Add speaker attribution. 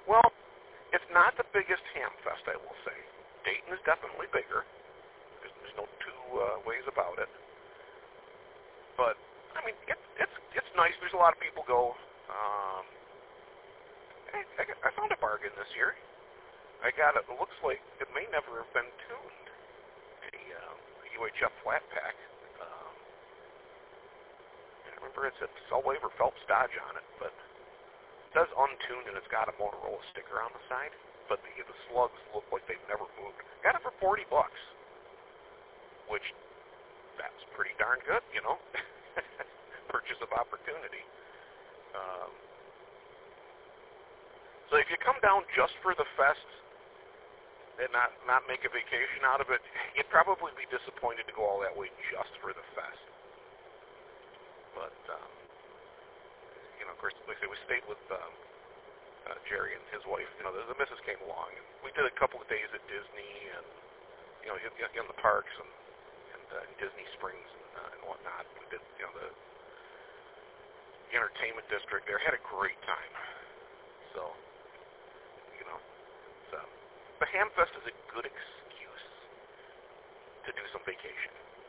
Speaker 1: Well, it's not the biggest ham fest, I will say. Dayton is definitely bigger. There's no two ways about it. But I mean, it's nice. There's a lot of people go. I found a bargain this year. I got it. It looks like it may never have been tuned. A UHF flat pack. I remember it said Selway or Phelps Dodge on it, but it says untuned and it's got a Motorola sticker on the side. But the slugs look like they've never moved. Got it for $40, which that's pretty darn good, you know. Purchase of opportunity. So if you come down just for the fest and not make a vacation out of it, you'd probably be disappointed to go all that way just for the fest. But, you know, of course, like I say, we stayed with Jerry and his wife. You know, the missus came along, and we did a couple of days at Disney and, you know, in the parks and Disney Springs and whatnot. We did, you know, the entertainment district there. Had a great time. So, you know, the Hamfest is a good excuse to do some vacation.